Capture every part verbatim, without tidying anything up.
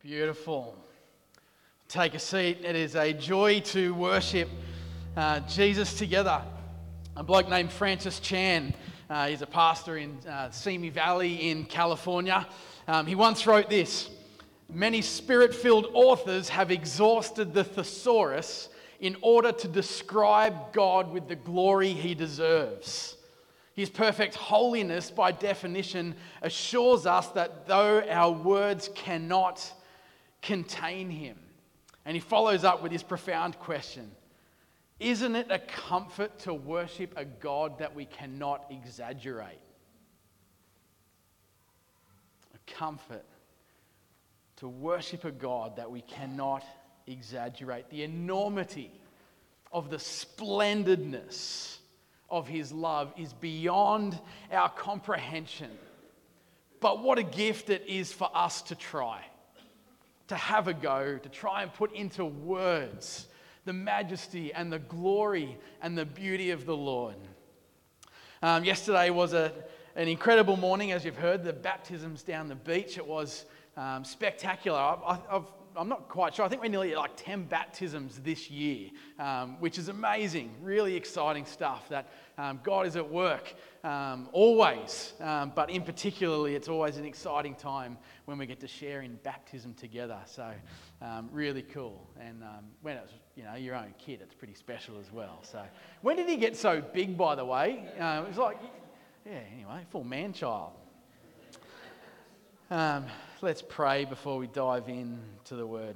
Beautiful. Take a seat. It is a joy to worship uh, Jesus together. A bloke named Francis Chan, uh, he's a pastor in uh, Simi Valley in California. Um, he once wrote this: "Many spirit-filled authors have exhausted the thesaurus in order to describe God with the glory he deserves. His perfect holiness, by definition, assures us that though our words cannot contain him." And he follows up with this profound question: isn't it a comfort to worship a God that we cannot exaggerate? A comfort to worship a God that we cannot exaggerate. The enormity of the splendidness of his love is beyond our comprehension. But what a gift it is for us to try, to have a go, to try and put into words the majesty and the glory and the beauty of the Lord. Um, yesterday was a, an incredible morning, as you've heard, the baptisms down the beach. It was um, spectacular. I've, I've, I'm not quite sure. I think we're nearly at like ten baptisms this year, um, which is amazing. Really exciting stuff that um, God is at work um, always. Um, but in particularly, it's always an exciting time when we get to share in baptism together. So um, really cool. And um, when it's, you know, your own kid, it's pretty special as well. So when did he get so big, by the way? Uh, it was like, yeah, anyway, full man-child. Um, let's pray before we dive into the Word.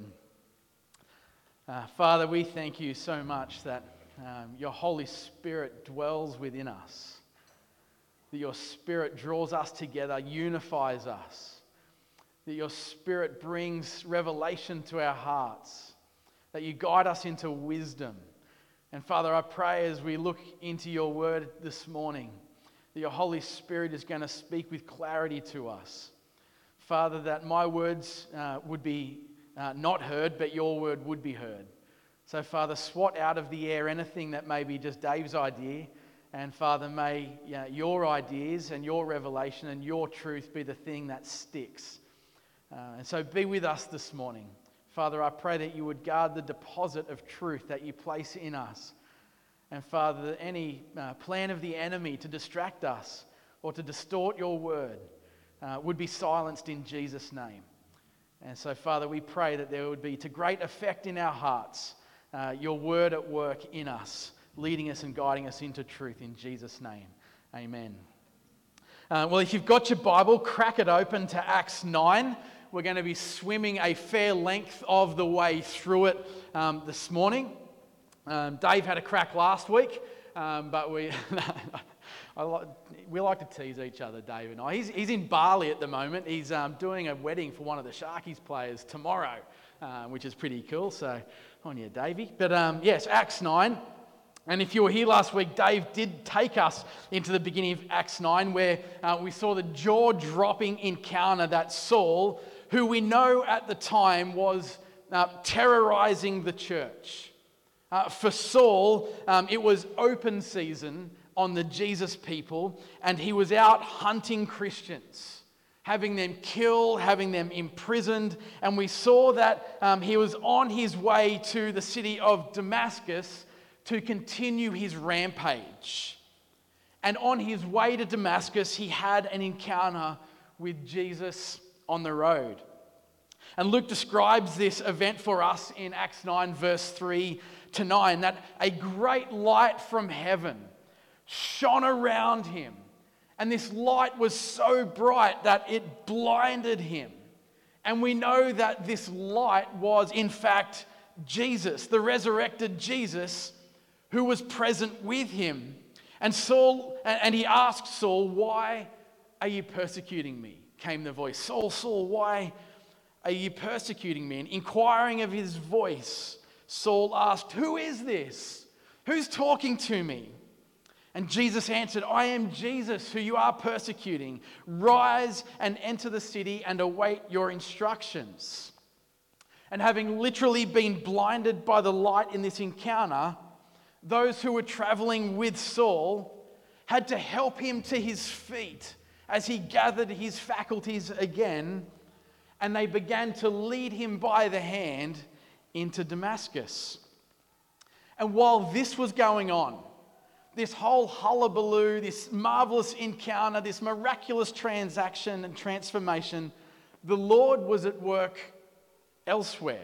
Uh, Father, we thank you so much that um, your Holy Spirit dwells within us, that your Spirit draws us together, unifies us, that your Spirit brings revelation to our hearts, that you guide us into wisdom. And Father, I pray as we look into your Word this morning, that your Holy Spirit is going to speak with clarity to us. Father, that my words uh, would be uh, not heard, but your word would be heard. So, Father, swat out of the air anything that may be just Dave's idea. And, Father, may you know, your ideas and your revelation and your truth be the thing that sticks. Uh, and so be with us this morning. Father, I pray that you would guard the deposit of truth that you place in us. And, Father, that any uh, plan of the enemy to distract us or to distort your word Uh, would be silenced in Jesus' name. And so, Father, we pray that there would be to great effect in our hearts, uh, your word at work in us, leading us and guiding us into truth in Jesus' name. Amen. Uh, well, if you've got your Bible, crack it open to Acts nine. We're going to be swimming a fair length of the way through it um, this morning. Um, Dave had a crack last week, um, but we... I like, we like to tease each other, Dave and I. He's, he's in Bali at the moment. He's um, doing a wedding for one of the Sharkies players tomorrow, uh, which is pretty cool. So, on you, Davey. But um, yes, Acts nine. And if you were here last week, Dave did take us into the beginning of Acts nine, where uh, we saw the jaw-dropping encounter that Saul, who we know at the time was uh, terrorizing the church. Uh, for Saul, um, it was open season on the Jesus people, and he was out hunting Christians, having them killed, having them imprisoned, and we saw that um, he was on his way to the city of Damascus to continue his rampage. And on his way to Damascus, he had an encounter with Jesus on the road. And Luke describes this event for us in Acts nine, verse three to nine, that a great light from heaven shone around him, and this light was so bright that it blinded him. And we know that this light was in fact Jesus, the resurrected Jesus, who was present with him. And Saul, and he asked Saul, "Why are you persecuting me?" Came the voice, "Saul, Saul, why are you persecuting me?" And inquiring of his voice, Saul asked, "Who is this? Who's talking to me?" And Jesus answered, "I am Jesus, who you are persecuting. Rise and enter the city and await your instructions." And having literally been blinded by the light in this encounter, those who were traveling with Saul had to help him to his feet as he gathered his faculties again and they began to lead him by the hand into Damascus. And while this was going on, this whole hullabaloo, this marvelous encounter, this miraculous transaction and transformation, the Lord was at work elsewhere.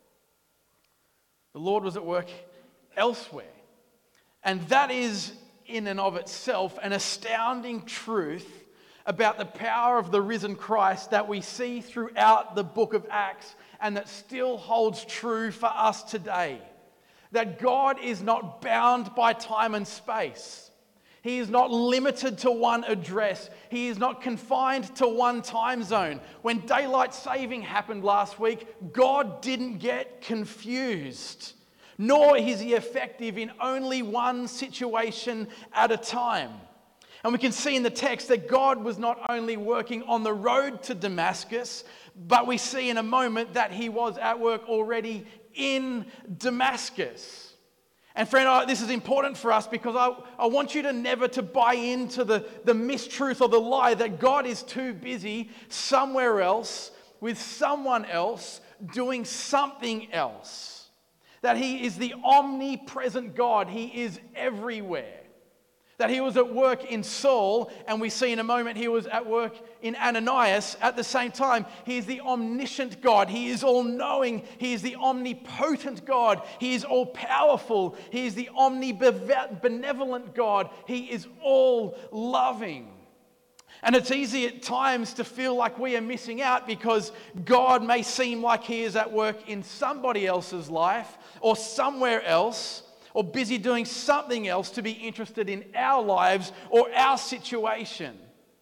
The Lord was at work elsewhere. And that is, in and of itself, an astounding truth about the power of the risen Christ that we see throughout the book of Acts and that still holds true for us today. That God is not bound by time and space. He is not limited to one address. He is not confined to one time zone. When daylight saving happened last week, God didn't get confused, nor is he effective in only one situation at a time. And we can see in the text that God was not only working on the road to Damascus, but we see in a moment that he was at work already in Damascus. And friend, I, this is important for us because I, I want you to never to buy into the, the mistruth or the lie that God is too busy somewhere else with someone else doing something else. That he is the omnipresent God. He is everywhere. That he was at work in Saul, and we see in a moment he was at work in Ananias at the same time. He is the omniscient God. He is all-knowing. He is the omnipotent God. He is all-powerful. He is the omnibenevolent God. He is all-loving. And it's easy at times to feel like we are missing out because God may seem like he is at work in somebody else's life or somewhere else, or busy doing something else to be interested in our lives or our situation.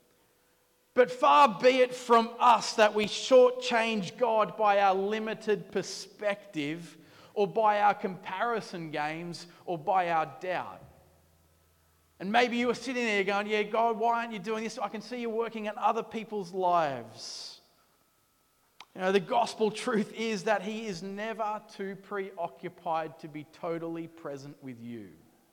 But far be it from us that we shortchange God by our limited perspective or by our comparison games or by our doubt. And maybe you are sitting there going, yeah, God, why aren't you doing this? I can see you working in other people's lives. You know, the gospel truth is that he is never too preoccupied to be totally present with you.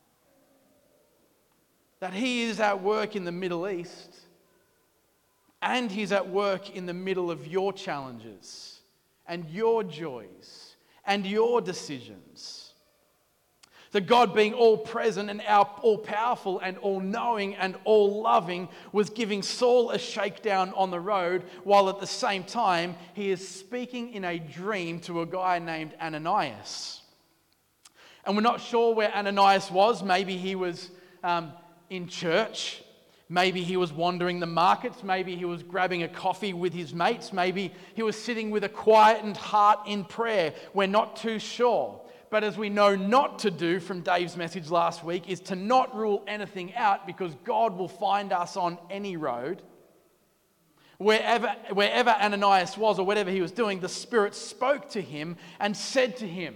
That he is at work in the Middle East and he's at work in the middle of your challenges and your joys and your decisions. That God, being all-present and all-powerful and all-knowing and all-loving, was giving Saul a shakedown on the road, while at the same time he is speaking in a dream to a guy named Ananias. And we're not sure where Ananias was. Maybe he was um, in church. Maybe he was wandering the markets. Maybe he was grabbing a coffee with his mates. Maybe he was sitting with a quietened heart in prayer. We're not too sure. But as we know not to do from Dave's message last week is to not rule anything out, because God will find us on any road. Wherever, wherever Ananias was or whatever he was doing, the Spirit spoke to him and said to him,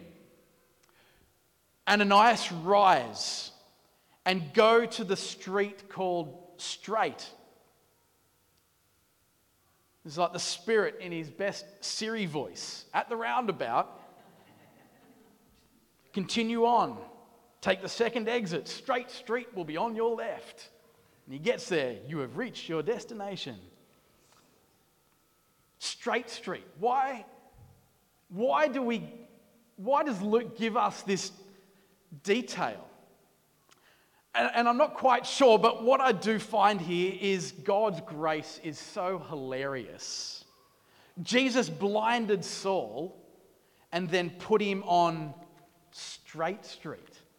Ananias, rise and go to the street called Straight. It's like the Spirit in his best Siri voice. At the roundabout, continue on. Take the second exit. Straight street will be on your left. And he gets there. You have reached your destination. Straight street. Why? Why do we? Why does Luke give us this detail? And, and I'm not quite sure, but what I do find here is God's grace is so hilarious. Jesus blinded Saul and then put him on Straight street.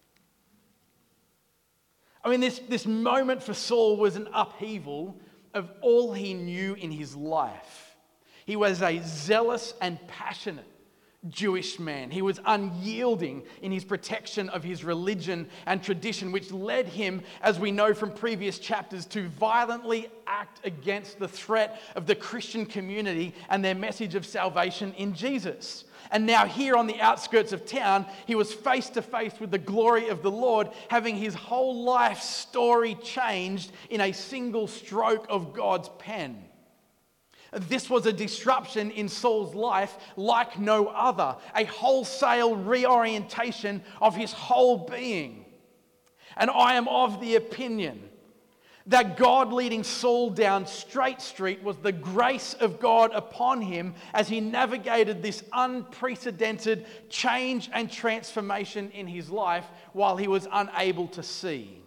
I mean, this, this moment for Saul was an upheaval of all he knew in his life. He was a zealous and passionate Jewish man. He was unyielding in his protection of his religion and tradition, which led him, as we know from previous chapters, to violently act against the threat of the Christian community and their message of salvation in Jesus. And now here on the outskirts of town, he was face to face with the glory of the Lord, having his whole life story changed in a single stroke of God's pen. This was a disruption in Saul's life like no other, a wholesale reorientation of his whole being. And I am of the opinion That God leading Saul down Straight Street was the grace of God upon him as he navigated this unprecedented change and transformation in his life while he was unable to see.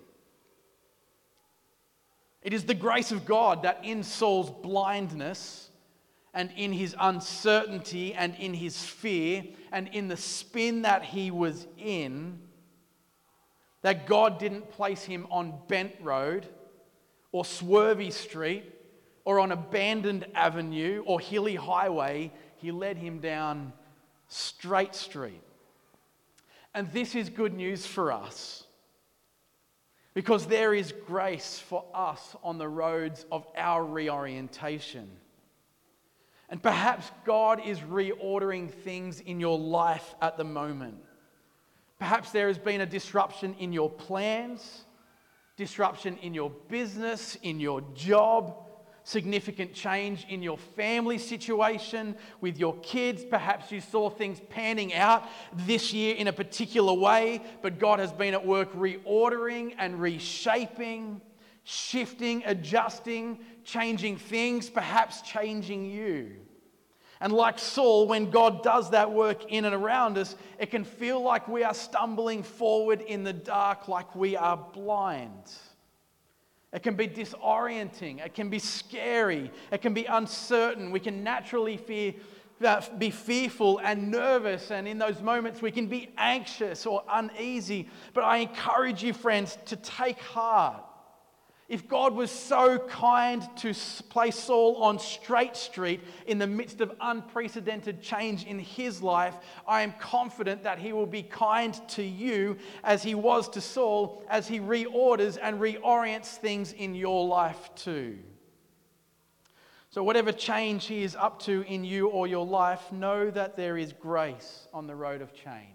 It is the grace of God that in Saul's blindness and in his uncertainty and in his fear and in the spin that he was in, that God didn't place him on Bent Road or Swervy Street or on Abandoned Avenue or Hilly Highway. He led him down Straight Street. And this is good news for us, because there is grace for us on the roads of our reorientation. And perhaps God is reordering things in your life at the moment. Perhaps there has been a disruption in your plans, disruption in your business, in your job, significant change in your family situation, with your kids. Perhaps you saw things panning out this year in a particular way, but God has been at work reordering and reshaping, shifting, adjusting, changing things, perhaps changing you. And like Saul, when God does that work in and around us, it can feel like we are stumbling forward in the dark, like we are blind. It can be disorienting. It can be scary. It can be uncertain. We can naturally fear, uh, be fearful and nervous. And in those moments, we can be anxious or uneasy. But I encourage you, friends, to take heart. If God was so kind to place Saul on Straight Street in the midst of unprecedented change in his life, I am confident that he will be kind to you as he was to Saul, as he reorders and reorients things in your life too. So whatever change he is up to in you or your life, know that there is grace on the road of change.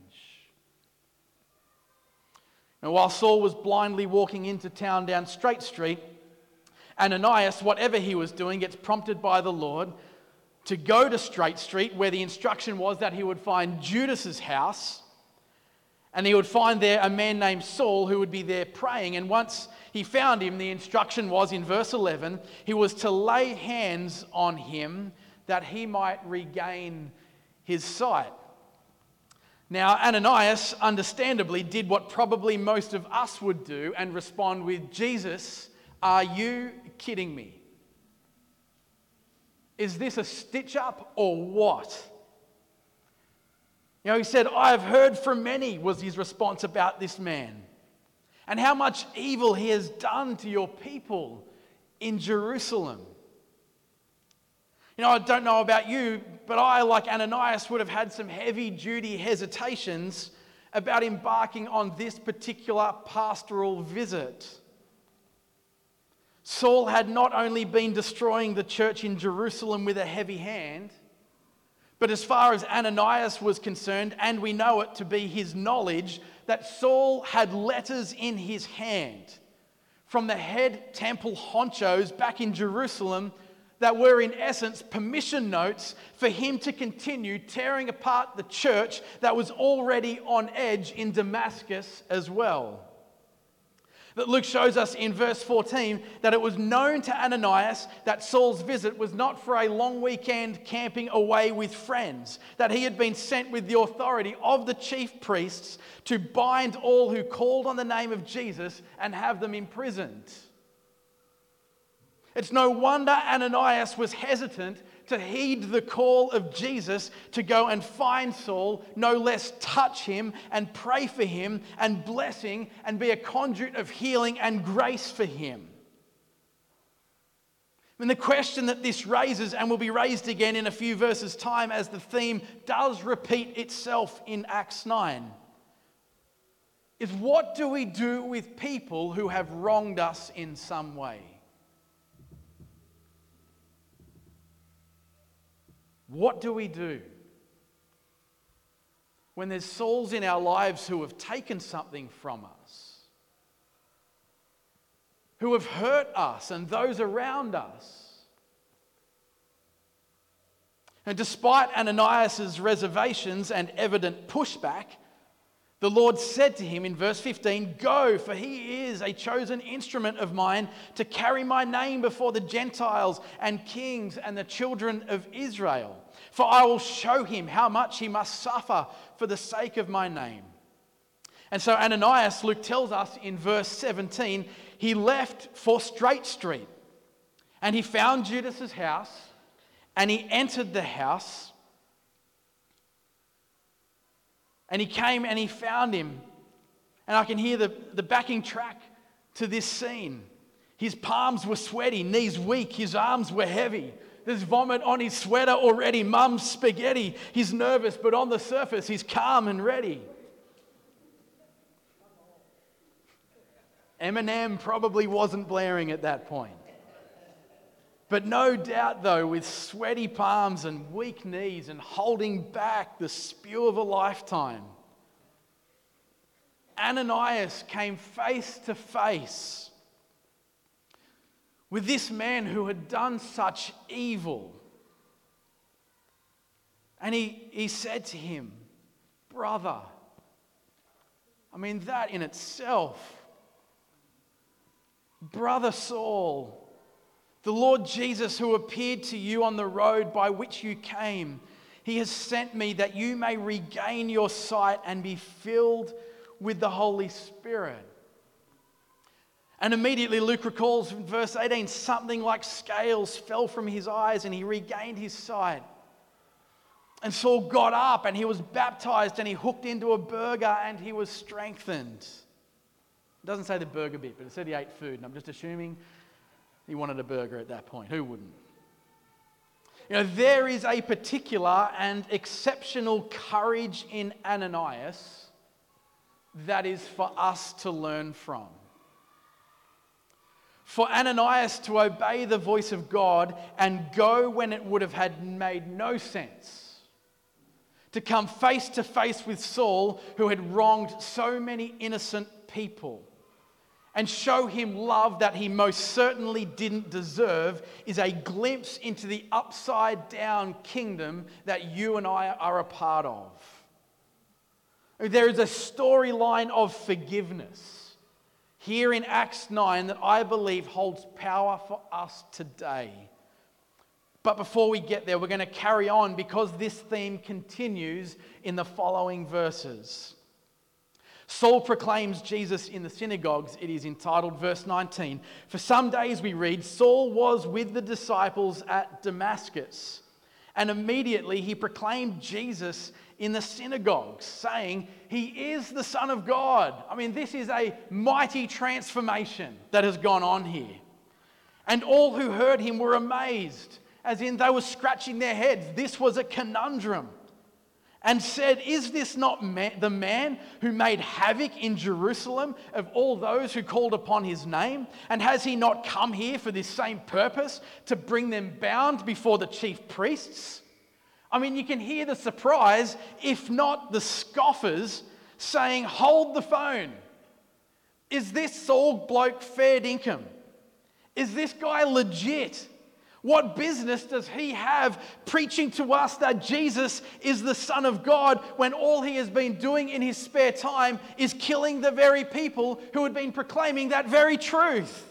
And while Saul was blindly walking into town down Straight Street, Ananias, whatever he was doing, gets prompted by the Lord to go to Straight Street, where the instruction was that he would find Judas's house, and he would find there a man named Saul who would be there praying. And once he found him, the instruction was in verse eleven, he was to lay hands on him that he might regain his sight. Now, Ananias, understandably, did what probably most of us would do and respond with, "Jesus, are you kidding me? Is this a stitch-up or what?" You know, he said, "I have heard from many," was his response about this man, "and how much evil he has done to your people in Jerusalem." You know, I don't know about you, but I, like Ananias, would have had some heavy-duty hesitations about embarking on this particular pastoral visit. Saul had not only been destroying the church in Jerusalem with a heavy hand, but as far as Ananias was concerned, and we know it to be his knowledge, that Saul had letters in his hand from the head temple honchos back in Jerusalem that were in essence permission notes for him to continue tearing apart the church that was already on edge in Damascus as well. But Luke shows us in verse fourteen that it was known to Ananias that Saul's visit was not for a long weekend camping away with friends, that he had been sent with the authority of the chief priests to bind all who called on the name of Jesus and have them imprisoned. It's no wonder Ananias was hesitant to heed the call of Jesus to go and find Saul, no less touch him and pray for him and blessing and be a conduit of healing and grace for him. And the question that this raises, and will be raised again in a few verses' time as the theme does repeat itself in Acts nine, is what do we do with people who have wronged us in some way? What do we do when there's souls in our lives who have taken something from us, who have hurt us and those around us? And despite Ananias' reservations and evident pushback, The Lord said to him in verse fifteen, "Go, for he is a chosen instrument of mine to carry my name before the Gentiles and kings and the children of Israel. For I will show him how much he must suffer for the sake of my name." And so Ananias, Luke tells us in verse seventeen, he left for Straight Street and he found Judas's house and he entered the house. And he came and he found him. And I can hear the, the backing track to this scene. His palms were sweaty, knees weak, his arms were heavy. There's vomit on his sweater already, mum's spaghetti. He's nervous, but on the surface, he's calm and ready. Eminem probably wasn't blaring at that point. But no doubt, though, with sweaty palms and weak knees and holding back the spew of a lifetime, Ananias came face to face with this man who had done such evil. And he, he said to him, "Brother," I mean, that in itself, "Brother Saul, the Lord Jesus who appeared to you on the road by which you came, he has sent me that you may regain your sight and be filled with the Holy Spirit." And immediately Luke recalls in verse eighteen, something like scales fell from his eyes and he regained his sight. And Saul got up and he was baptized and he hooked into a burger and he was strengthened. It doesn't say the burger bit, but it said he ate food, and I'm just assuming he wanted a burger at that point. Who wouldn't? You know, there is a particular and exceptional courage in Ananias that is for us to learn from. For Ananias to obey the voice of God and go when it would have had made no sense, to come face to face with Saul, who had wronged so many innocent people, and show him love that he most certainly didn't deserve, is a glimpse into the upside down kingdom that you and I are a part of. There is a storyline of forgiveness here in Acts nine that I believe holds power for us today. But before we get there, we're going to carry on because this theme continues in the following verses. Saul proclaims Jesus in the synagogues. It is entitled, verse nineteen. For some days we read, Saul was with the disciples at Damascus, and immediately he proclaimed Jesus in the synagogues, saying, "He is the Son of God." I mean, this is a mighty transformation that has gone on here. And all who heard him were amazed, as in they were scratching their heads. This was a conundrum. And said, "Is this not ma- the man who made havoc in Jerusalem of all those who called upon his name? And has he not come here for this same purpose, to bring them bound before the chief priests?" I mean, you can hear the surprise, if not the scoffers, saying, "Hold the phone. Is this Saul bloke fair dinkum? Is this guy legit? What business does he have preaching to us that Jesus is the Son of God when all he has been doing in his spare time is killing the very people who had been proclaiming that very truth?"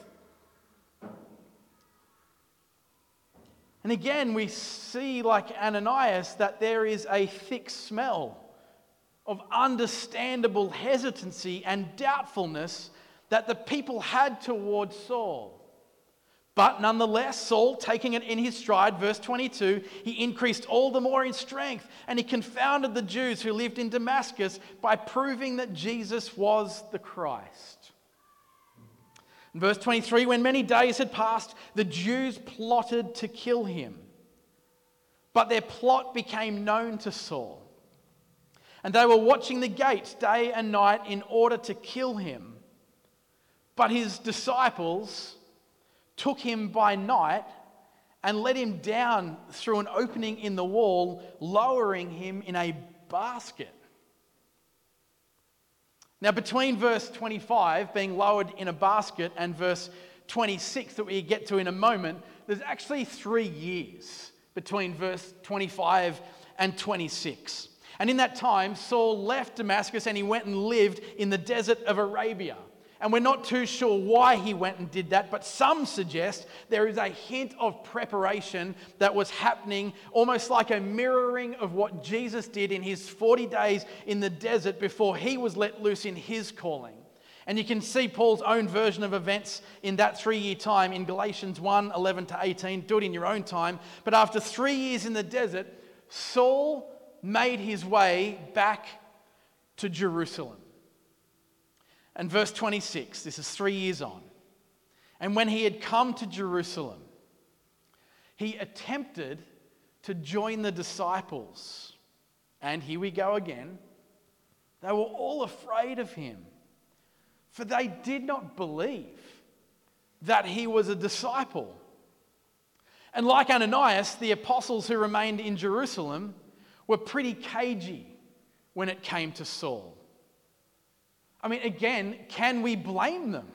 And again, we see, like Ananias, that there is a thick smell of understandable hesitancy and doubtfulness that the people had towards Saul. But nonetheless, Saul, taking it in his stride, verse twenty-two, he increased all the more in strength, and he confounded the Jews who lived in Damascus by proving that Jesus was the Christ. In verse twenty-three, when many days had passed, the Jews plotted to kill him. But their plot became known to Saul, and they were watching the gates day and night in order to kill him. But his disciples took him by night and let him down through an opening in the wall, lowering him in a basket. Now, between verse twenty-five, being lowered in a basket, and verse twenty-six, that we get to in a moment, there's actually three years between verse twenty-five and twenty-six. And in that time, Saul left Damascus and he went and lived in the desert of Arabia. And we're not too sure why he went and did that, but some suggest there is a hint of preparation that was happening, almost like a mirroring of what Jesus did in his forty days in the desert before he was let loose in his calling. And you can see Paul's own version of events in that three-year time in Galatians one, eleven to eighteen. Do it in your own time. But after three years in the desert, Saul made his way back to Jerusalem. And verse twenty-six, this is three years on. And when he had come to Jerusalem, he attempted to join the disciples. And here we go again. They were all afraid of him, for they did not believe that he was a disciple. And like Ananias, the apostles who remained in Jerusalem were pretty cagey when it came to Saul. I mean, again, can we blame them?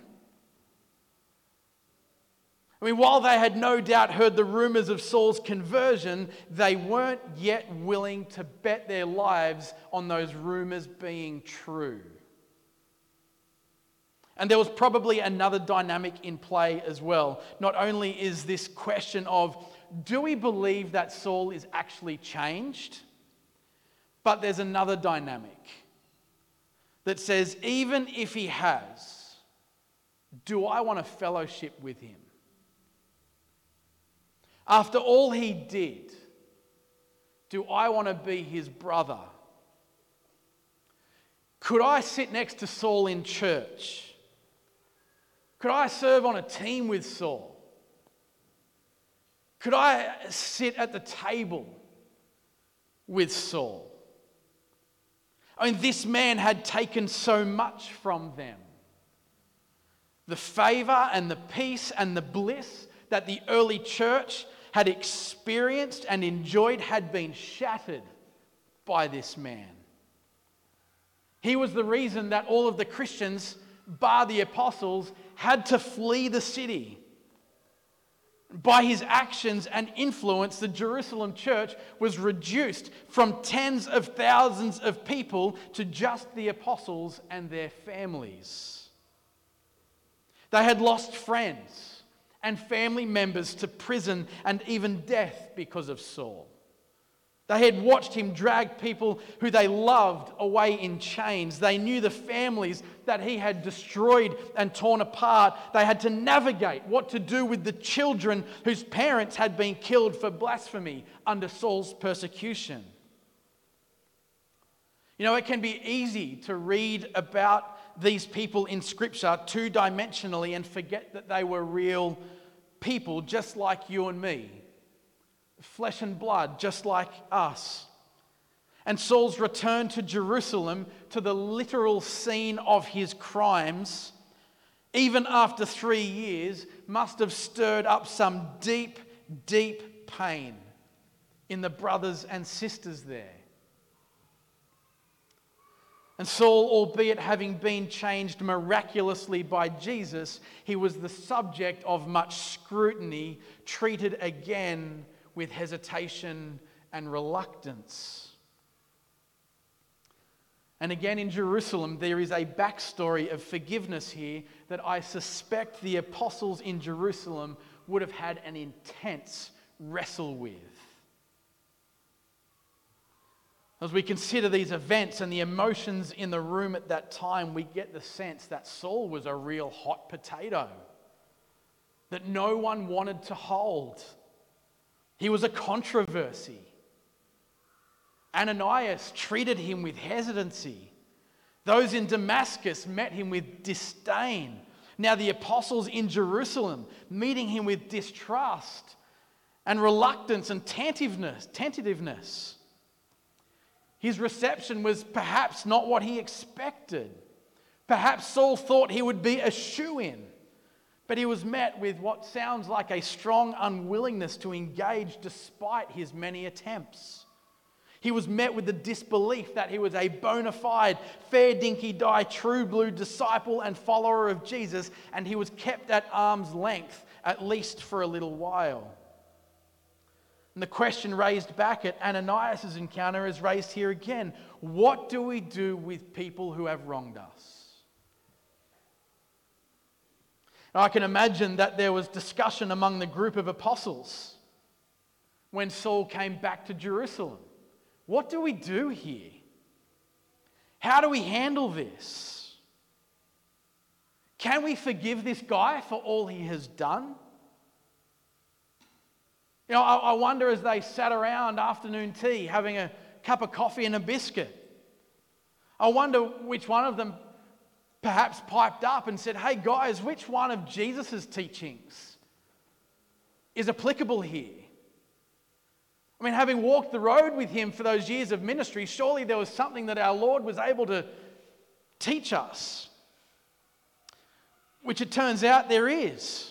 I mean, while they had no doubt heard the rumors of Saul's conversion, they weren't yet willing to bet their lives on those rumors being true. And there was probably another dynamic in play as well. Not only is this question of, do we believe that Saul is actually changed? But there's another dynamic that says, even if he has, do I want to fellowship with him? After all he did, do I want to be his brother? Could I sit next to Saul in church? Could I serve on a team with Saul? Could I sit at the table with Saul? I mean, this man had taken so much from them. The favor and the peace and the bliss that the early church had experienced and enjoyed had been shattered by this man. He was the reason that all of the Christians, bar the apostles, had to flee the city. By his actions and influence, the Jerusalem church was reduced from tens of thousands of people to just the apostles and their families. They had lost friends and family members to prison and even death because of Saul. They had watched him drag people who they loved away in chains. They knew the families that he had destroyed and torn apart. They had to navigate what to do with the children whose parents had been killed for blasphemy under Saul's persecution. You know, it can be easy to read about these people in Scripture two-dimensionally and forget that they were real people just like you and me. Flesh and blood, just like us. And Saul's return to Jerusalem, to the literal scene of his crimes, even after three years, must have stirred up some deep, deep pain in the brothers and sisters there. And Saul, albeit having been changed miraculously by Jesus, he was the subject of much scrutiny, treated again with hesitation and reluctance. And again in Jerusalem, there is a backstory of forgiveness here that I suspect the apostles in Jerusalem would have had an intense wrestle with. As we consider these events and the emotions in the room at that time, we get the sense that Saul was a real hot potato that no one wanted to hold. He was a controversy. Ananias treated him with hesitancy. Those in Damascus met him with disdain. Now the apostles in Jerusalem meeting him with distrust and reluctance and tentativeness. tentativeness. His reception was perhaps not what he expected. Perhaps Saul thought he would be a shoo-in. But he was met with what sounds like a strong unwillingness to engage despite his many attempts. He was met with the disbelief that he was a bona fide, fair dinky die, true blue disciple and follower of Jesus, and he was kept at arm's length, at least for a little while. And the question raised back at Ananias' encounter is raised here again. What do we do with people who have wronged us? Now, I can imagine that there was discussion among the group of apostles when Saul came back to Jerusalem. What do we do here? How do we handle this? Can we forgive this guy for all he has done? You know, I, I wonder as they sat around afternoon tea having a cup of coffee and a biscuit, I wonder which one of them perhaps piped up and said, hey guys, which one of Jesus' teachings is applicable here? I mean, having walked the road with him for those years of ministry, surely there was something that our Lord was able to teach us, which it turns out there is.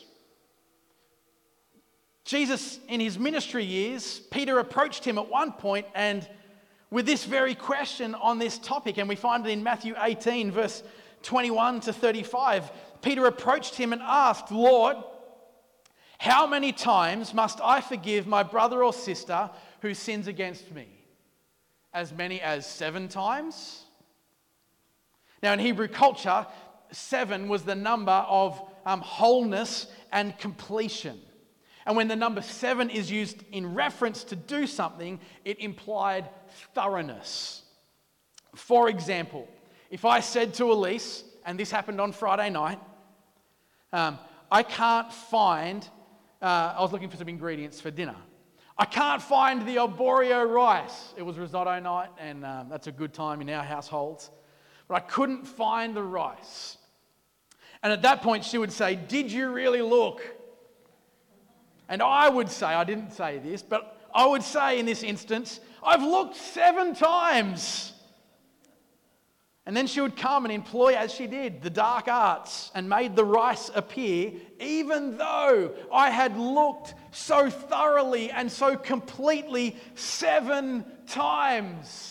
Jesus, in his ministry years, Peter approached him at one point and with this very question on this topic, and we find it in Matthew eighteen, verse twenty-one to thirty-five. Peter approached him and asked, Lord, how many times must I forgive my brother or sister who sins against me? As many as seven times? Now, in Hebrew culture, seven was the number of um, wholeness and completion. And when the number seven is used in reference to do something, it implied thoroughness. For example, if I said to Elise, and this happened on Friday night, um, I can't find, uh, I was looking for some ingredients for dinner. I can't find the arborio rice. It was risotto night, and um, that's a good time in our households. But I couldn't find the rice. And at that point, she would say, did you really look? And I would say, I didn't say this, but I would say in this instance, I've looked seven times. And then she would come and employ, as she did, the dark arts and made the rice appear, even though I had looked so thoroughly and so completely seven times.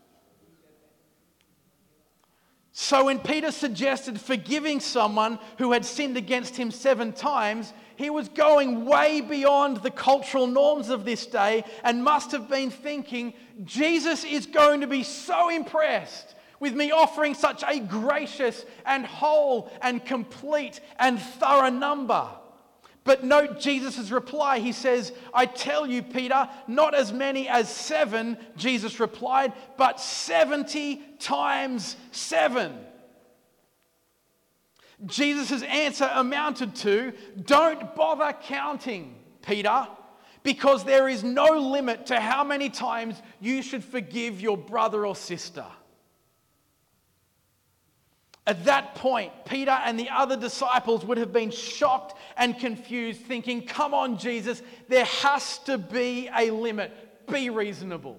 So when Peter suggested forgiving someone who had sinned against him seven times, he was going way beyond the cultural norms of this day and must have been thinking, Jesus is going to be so impressed with me offering such a gracious and whole and complete and thorough number. But note Jesus' reply. He says, I tell you, Peter, not as many as seven, Jesus replied, but seventy times seven. Jesus' answer amounted to, don't bother counting, Peter, because there is no limit to how many times you should forgive your brother or sister. At that point, Peter and the other disciples would have been shocked and confused, thinking, come on, Jesus, there has to be a limit. Be reasonable.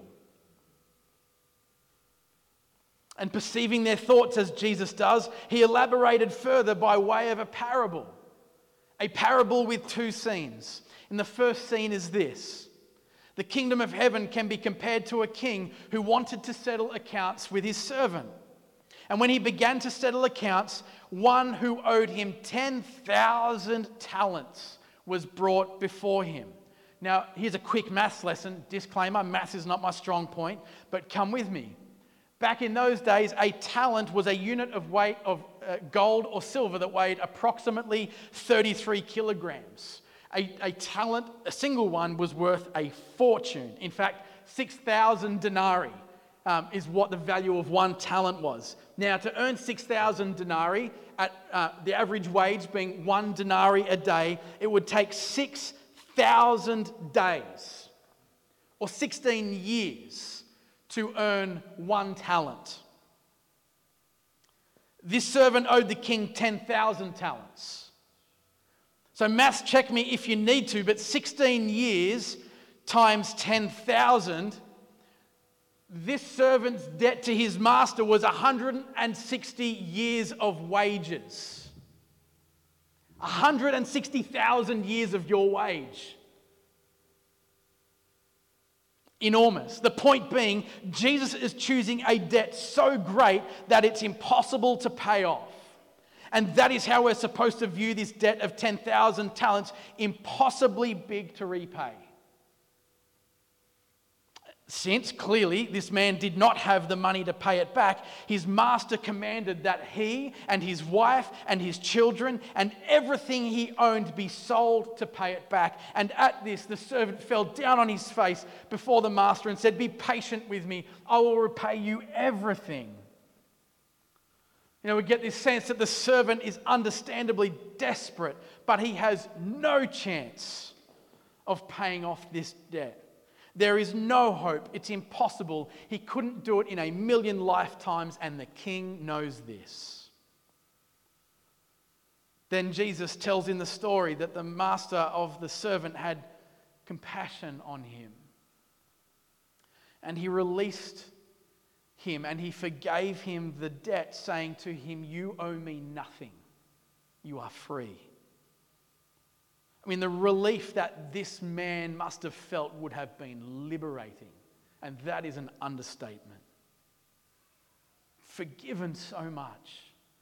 And perceiving their thoughts as Jesus does, he elaborated further by way of a parable. A parable with two scenes. And the first scene is this. The kingdom of heaven can be compared to a king who wanted to settle accounts with his servant. And when he began to settle accounts, one who owed him ten thousand talents was brought before him. Now, here's a quick maths lesson. Disclaimer, maths is not my strong point, but come with me. Back in those days, a talent was a unit of weight of uh, gold or silver that weighed approximately thirty-three kilograms. A, a talent, a single one, was worth a fortune. In fact, six thousand denarii um, is what the value of one talent was. Now, to earn six thousand denarii, at uh, the average wage being one denarii a day, it would take six thousand days, or sixteen years, to earn one talent. This servant owed the king ten thousand talents. So maths check me if you need to, but sixteen years times ten thousand, this servant's debt to his master was one hundred sixty years of wages. one hundred sixty thousand years of your wage. Enormous. The point being, Jesus is choosing a debt so great that it's impossible to pay off. And that is how we're supposed to view this debt of ten thousand talents, impossibly big to repay. Since, clearly, this man did not have the money to pay it back, his master commanded that he and his wife and his children and everything he owned be sold to pay it back. And at this, the servant fell down on his face before the master and said, "Be patient with me, I will repay you everything." You know, we get this sense that the servant is understandably desperate, but he has no chance of paying off this debt. There is no hope. It's impossible. He couldn't do it in a million lifetimes, and the king knows this. Then Jesus tells in the story that the master of the servant had compassion on him. And he released him and he forgave him the debt, saying to him, "You owe me nothing. You are free." I mean, the relief that this man must have felt would have been liberating. And that is an understatement. Forgiven so much.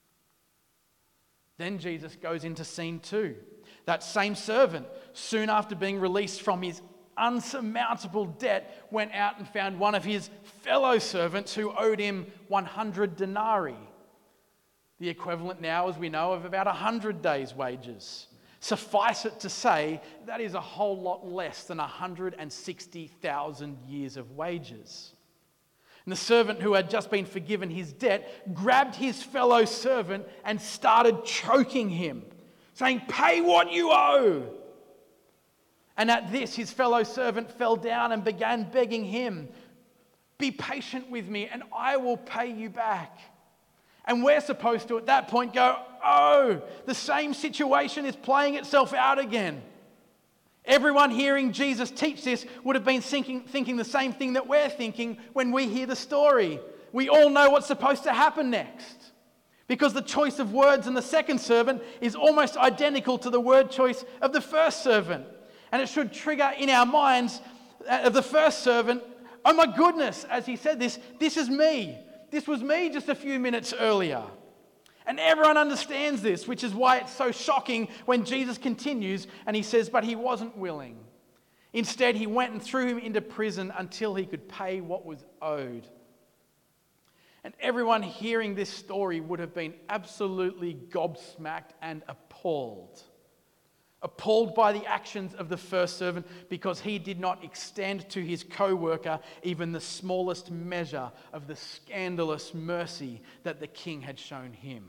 Then Jesus goes into scene two. That same servant, soon after being released from his unsurmountable debt, went out and found one of his fellow servants who owed him one hundred denarii. The equivalent now, as we know, of about one hundred days' wages. Suffice it to say, that is a whole lot less than one hundred sixty thousand years of wages. And the servant who had just been forgiven his debt grabbed his fellow servant and started choking him, saying, "Pay what you owe." And at this, his fellow servant fell down and began begging him, "Be patient with me and I will pay you back." And we're supposed to, at that point, go, "Oh, the same situation is playing itself out again." Everyone hearing Jesus teach this would have been thinking, thinking the same thing that we're thinking when we hear the story. We all know what's supposed to happen next, because the choice of words in the second servant is almost identical to the word choice of the first servant. And it should trigger in our minds of the first servant, "Oh my goodness," as he said this, "this is me. This was me just a few minutes earlier." And everyone understands this, which is why it's so shocking when Jesus continues and he says, "But he wasn't willing. Instead, he went and threw him into prison until he could pay what was owed." And everyone hearing this story would have been absolutely gobsmacked and appalled. Appalled by the actions of the first servant, because he did not extend to his co-worker even the smallest measure of the scandalous mercy that the king had shown him.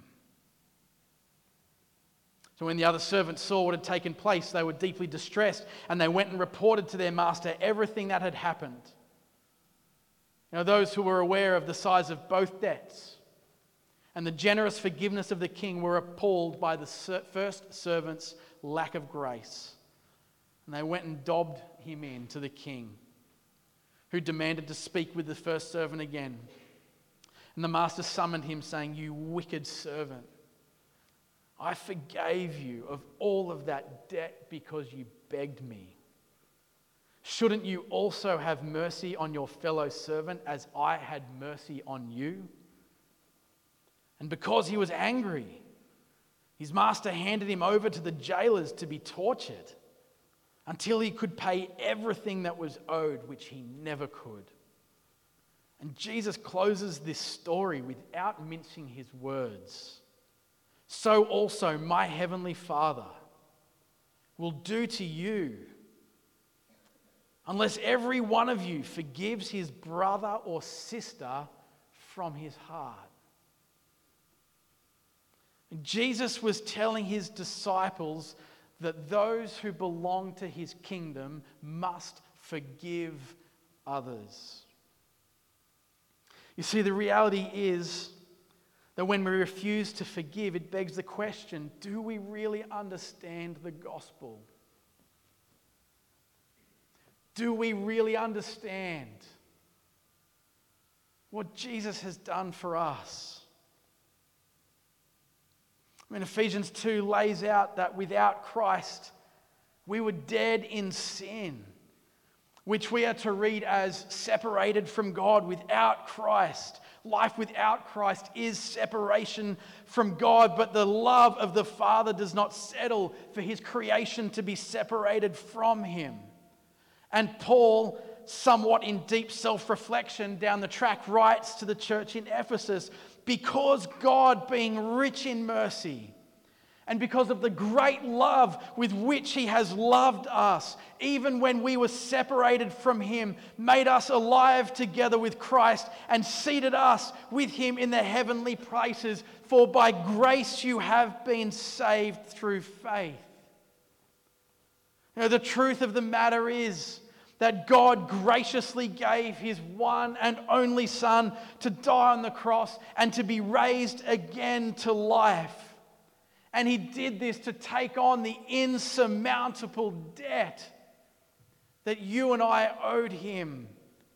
So when the other servants saw what had taken place, they were deeply distressed, and they went and reported to their master everything that had happened. Now, those who were aware of the size of both debts and the generous forgiveness of the king were appalled by the first servant's lack of grace. And they went and dobbed him in to the king, who demanded to speak with the first servant again. And the master summoned him, saying, "You wicked servant, I forgave you of all of that debt because you begged me. Shouldn't you also have mercy on your fellow servant as I had mercy on you?" And because he was angry, his master handed him over to the jailers to be tortured until he could pay everything that was owed, which he never could. And Jesus closes this story without mincing his words. "So also my heavenly Father will do to you unless every one of you forgives his brother or sister from his heart." Jesus was telling his disciples that those who belong to his kingdom must forgive others. You see, the reality is that when we refuse to forgive, it begs the question, do we really understand the gospel? Do we really understand what Jesus has done for us? I mean, Ephesians two lays out that without Christ, we were dead in sin, which we are to read as separated from God without Christ. Life without Christ is separation from God, but the love of the Father does not settle for his creation to be separated from him. And Paul somewhat in deep self-reflection down the track, writes to the church in Ephesus, because God, being rich in mercy, and because of the great love with which he has loved us, even when we were separated from him, made us alive together with Christ and seated us with him in the heavenly places. For by grace you have been saved through faith. You know, the truth of the matter is that God graciously gave his one and only Son to die on the cross and to be raised again to life. And he did this to take on the insurmountable debt that you and I owed him.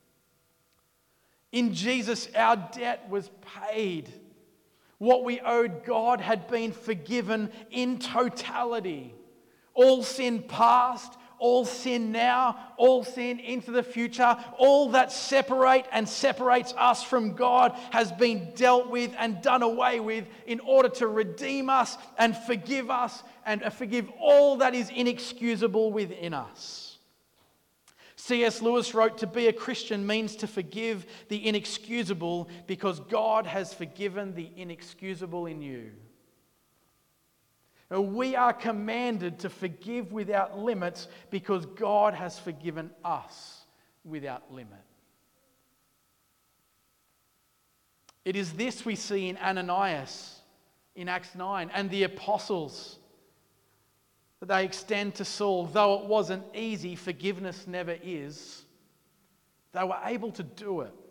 In Jesus, our debt was paid. What we owed God had been forgiven in totality. All sin past, all sin now, all sin into the future, all that separate and separates us from God has been dealt with and done away with in order to redeem us and forgive us and forgive all that is inexcusable within us. C S Lewis wrote, "To be a Christian means to forgive the inexcusable because God has forgiven the inexcusable in you." We are commanded to forgive without limits because God has forgiven us without limit. It is this we see in Ananias in Acts nine and the apostles that they extend to Saul. Though it wasn't easy, forgiveness never is, they were able to do it.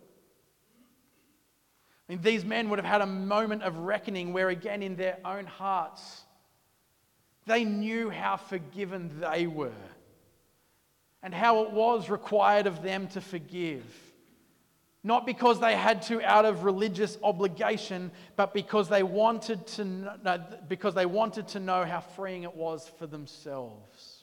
I mean, these men would have had a moment of reckoning where, again, in their own hearts, they knew how forgiven they were and how it was required of them to forgive. Not because they had to out of religious obligation, but because they wanted to know, because they wanted to know how freeing it was for themselves.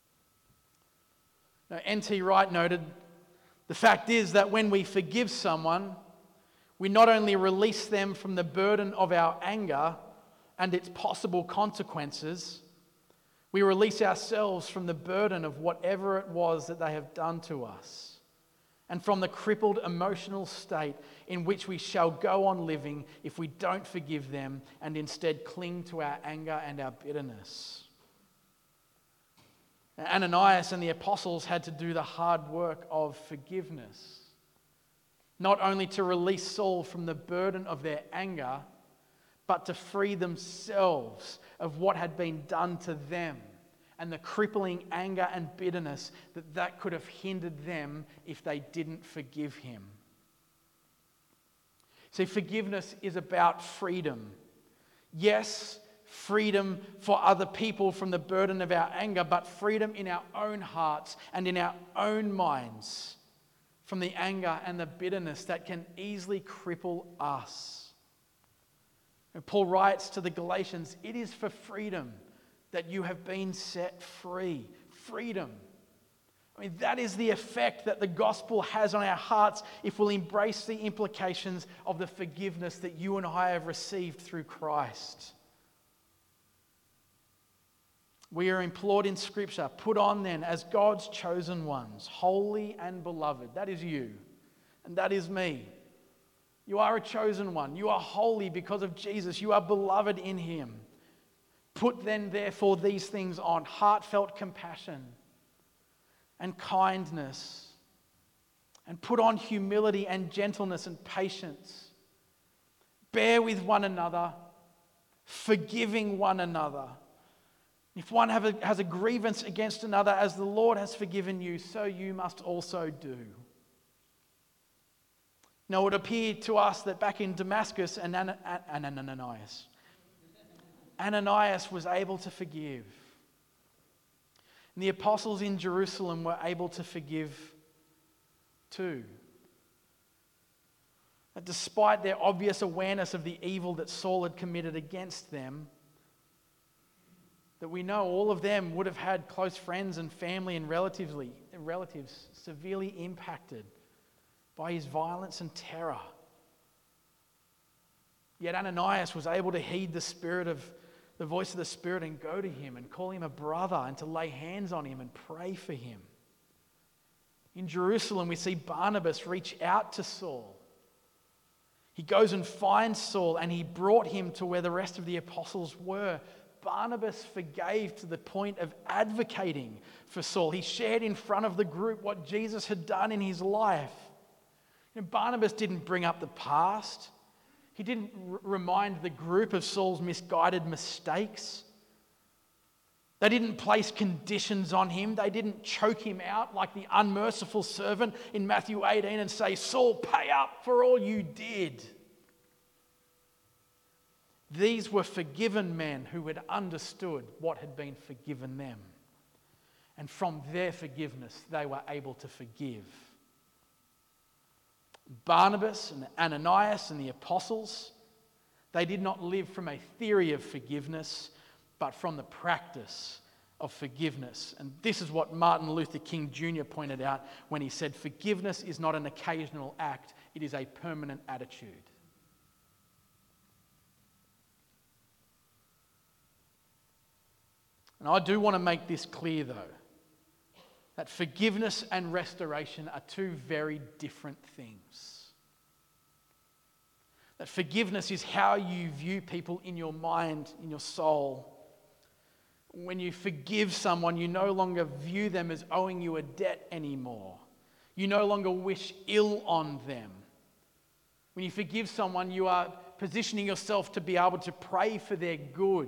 Now, N T Wright noted, the fact is that when we forgive someone, we not only release them from the burden of our anger and its possible consequences, we release ourselves from the burden of whatever it was that they have done to us, and from the crippled emotional state in which we shall go on living if we don't forgive them and instead cling to our anger and our bitterness. Ananias and the apostles had to do the hard work of forgiveness, not only to release Saul from the burden of their anger, but to free themselves of what had been done to them and the crippling anger and bitterness that that could have hindered them if they didn't forgive him. See, forgiveness is about freedom. Yes, freedom for other people from the burden of our anger, but freedom in our own hearts and in our own minds from the anger and the bitterness that can easily cripple us. And Paul writes to the Galatians, it is for freedom that you have been set free. Freedom. I mean, that is the effect that the gospel has on our hearts if we'll embrace the implications of the forgiveness that you and I have received through Christ. We are implored in Scripture, put on then as God's chosen ones, holy and beloved. That is you, and that is me. You are a chosen one. You are holy because of Jesus. You are beloved in him. Put then therefore these things on: heartfelt compassion and kindness, and put on humility and gentleness and patience. Bear with one another, forgiving one another. If one have a, has a grievance against another, as the Lord has forgiven you, so you must also do. Now, it appeared to us that back in Damascus, Ananias, Ananias was able to forgive. And the apostles in Jerusalem were able to forgive too. That despite their obvious awareness of the evil that Saul had committed against them, that we know all of them would have had close friends and family and relatively, relatives severely impacted by his violence and terror. Yet Ananias was able to heed the spirit of the voice of the Spirit and go to him and call him a brother and to lay hands on him and pray for him. In Jerusalem, we see Barnabas reach out to Saul. He goes and finds Saul and he brought him to where the rest of the apostles were. Barnabas forgave to the point of advocating for Saul. He shared in front of the group what Jesus had done in his life. You know, Barnabas didn't bring up the past. He didn't r- remind the group of Saul's misguided mistakes. They didn't place conditions on him. They didn't choke him out like the unmerciful servant in Matthew eighteen and say, Saul, pay up for all you did. These were forgiven men who had understood what had been forgiven them. And from their forgiveness, they were able to forgive. Barnabas and Ananias and the apostles, they did not live from a theory of forgiveness, but from the practice of forgiveness. And this is what Martin Luther King Junior pointed out when he said, forgiveness is not an occasional act, it is a permanent attitude. And I do want to make this clear though, that forgiveness and restoration are two very different things. That forgiveness is how you view people in your mind, in your soul. When you forgive someone, you no longer view them as owing you a debt anymore. You no longer wish ill on them. When you forgive someone, you are positioning yourself to be able to pray for their good.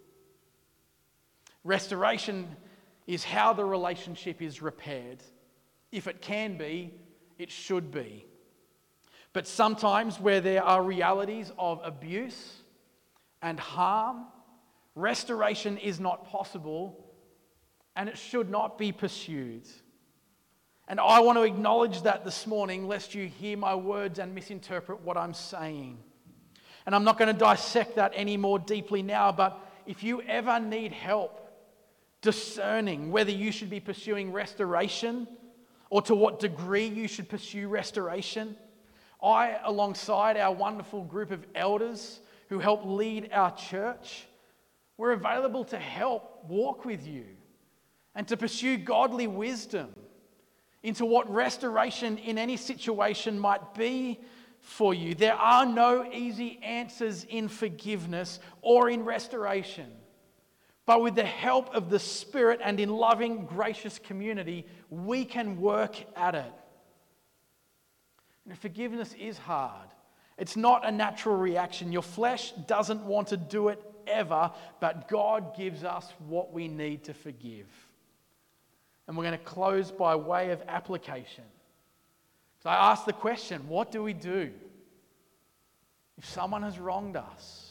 Restoration is how the relationship is repaired. If it can be, it should be. But sometimes where there are realities of abuse and harm, restoration is not possible and it should not be pursued. And I want to acknowledge that this morning, lest you hear my words and misinterpret what I'm saying. And I'm not going to dissect that any more deeply now, but if you ever need help discerning whether you should be pursuing restoration or to what degree you should pursue restoration, I, alongside our wonderful group of elders who help lead our church, we're available to help walk with you and to pursue godly wisdom into what restoration in any situation might be for you. There are no easy answers in forgiveness or in restoration. But with the help of the Spirit and in loving, gracious community, we can work at it. And forgiveness is hard. It's not a natural reaction. Your flesh doesn't want to do it ever, but God gives us what we need to forgive. And we're going to close by way of application. So I ask the question, what do we do if someone has wronged us?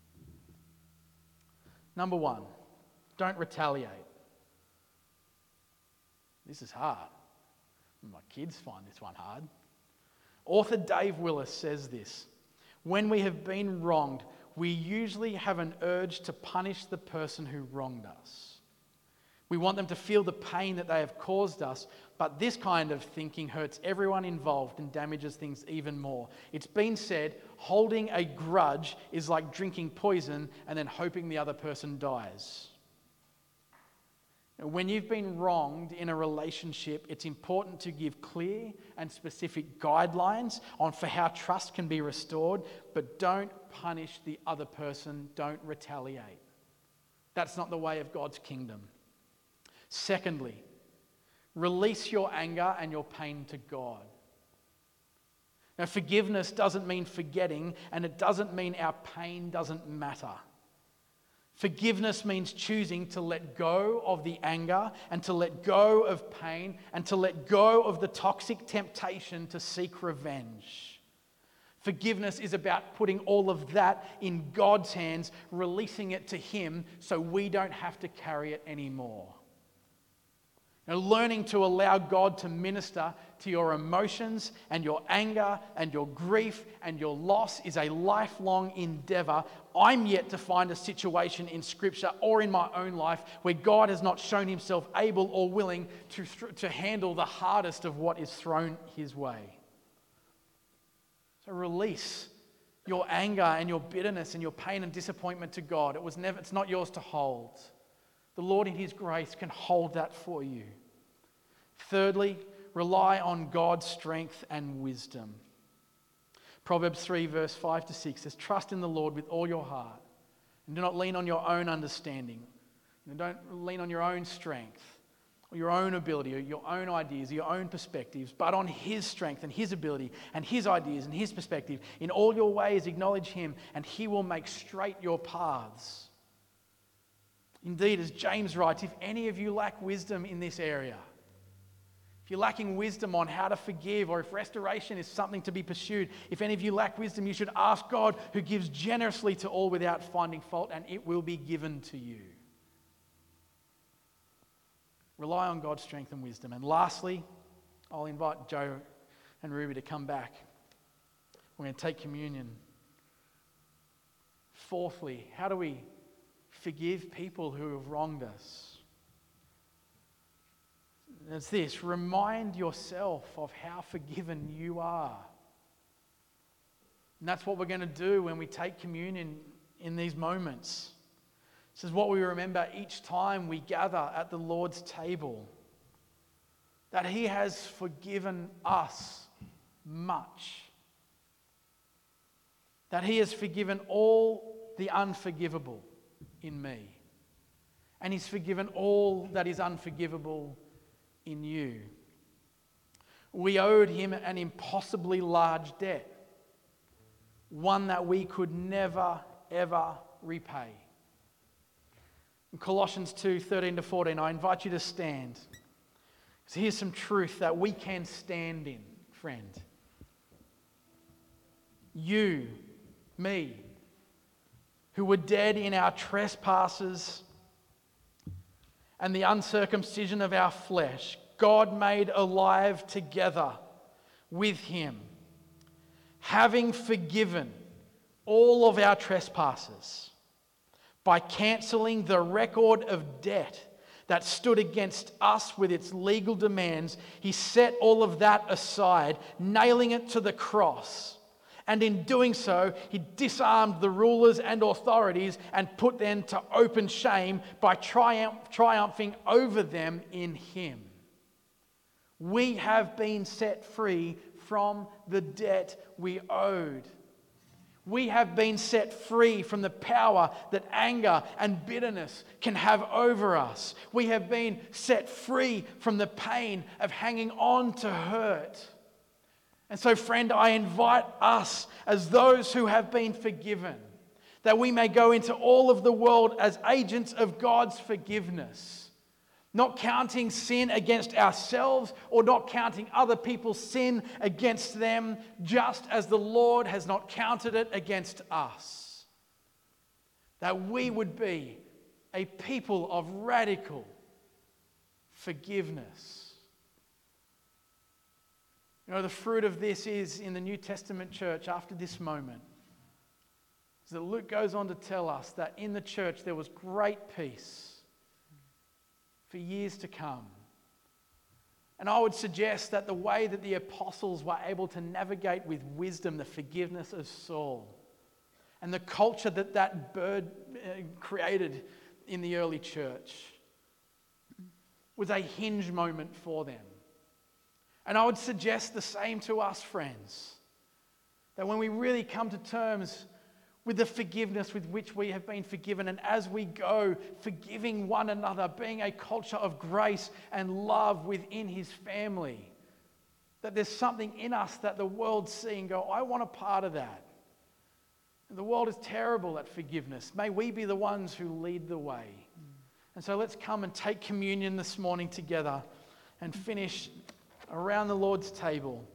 Number one, don't retaliate. This is hard. My kids find this one hard. Author Dave Willis says this: when we have been wronged, we usually have an urge to punish the person who wronged us. We want them to feel the pain that they have caused us, but this kind of thinking hurts everyone involved and damages things even more. It's been said, holding a grudge is like drinking poison and then hoping the other person dies. When you've been wronged in a relationship, it's important to give clear and specific guidelines on for how trust can be restored, but don't punish the other person, don't retaliate. That's not the way of God's kingdom. Secondly, release your anger and your pain to God. Now, forgiveness doesn't mean forgetting, and it doesn't mean our pain doesn't matter. Forgiveness means choosing to let go of the anger and to let go of pain and to let go of the toxic temptation to seek revenge. Forgiveness is about putting all of that in God's hands, releasing it to Him so we don't have to carry it anymore. Now, learning to allow God to minister to your emotions and your anger and your grief and your loss is a lifelong endeavor. I'm yet to find a situation in Scripture or in my own life where God has not shown Himself able or willing to, to handle the hardest of what is thrown His way. So release your anger and your bitterness and your pain and disappointment to God. It was never, it's not yours to hold. The Lord in His grace can hold that for you. Thirdly, rely on God's strength and wisdom. Proverbs three verse five to six says, trust in the Lord with all your heart and do not lean on your own understanding. And don't lean on your own strength or your own ability or your own ideas, or your own perspectives, but on His strength and His ability and His ideas and His perspective. In all your ways acknowledge Him and He will make straight your paths. Indeed, as James writes, if any of you lack wisdom in this area, if you're lacking wisdom on how to forgive, or if restoration is something to be pursued, if any of you lack wisdom, you should ask God, who gives generously to all without finding fault, and it will be given to you. Rely on God's strength and wisdom. And lastly, I'll invite Joe and Ruby to come back. We're going to take communion. Fourthly, how do we forgive people who have wronged us? And it's this: remind yourself of how forgiven you are. And that's what we're going to do when we take communion in these moments. This is what we remember each time we gather at the Lord's table. That He has forgiven us much. That He has forgiven all the unforgivable in me. And He's forgiven all that is unforgivable in you. We owed Him an impossibly large debt. One that we could never, ever repay. In Colossians two, thirteen to fourteen, I invite you to stand. So here's some truth that we can stand in, friend. You, me, who were dead in our trespasses and the uncircumcision of our flesh, God made alive together with Him, having forgiven all of our trespasses, by cancelling the record of debt that stood against us with its legal demands. He set all of that aside, nailing it to the cross. And in doing so, He disarmed the rulers and authorities and put them to open shame by triumph, triumphing over them in Him. We have been set free from the debt we owed. We have been set free from the power that anger and bitterness can have over us. We have been set free from the pain of hanging on to hurt. And so, friend, I invite us as those who have been forgiven, that we may go into all of the world as agents of God's forgiveness. Not counting sin against ourselves or not counting other people's sin against them, just as the Lord has not counted it against us. That we would be a people of radical forgiveness. You know, the fruit of this is in the New Testament church after this moment. So Luke goes on to tell us that in the church there was great peace for years to come. And I would suggest that the way that the apostles were able to navigate with wisdom the forgiveness of Saul and the culture that that bird created in the early church was a hinge moment for them. And I would suggest the same to us, friends, that when we really come to terms with the forgiveness with which we have been forgiven, and as we go forgiving one another, being a culture of grace and love within His family, that there's something in us that the world see and go, I want a part of that. And the world is terrible at forgiveness. May we be the ones who lead the way. And so let's come and take communion this morning together and finish around the Lord's table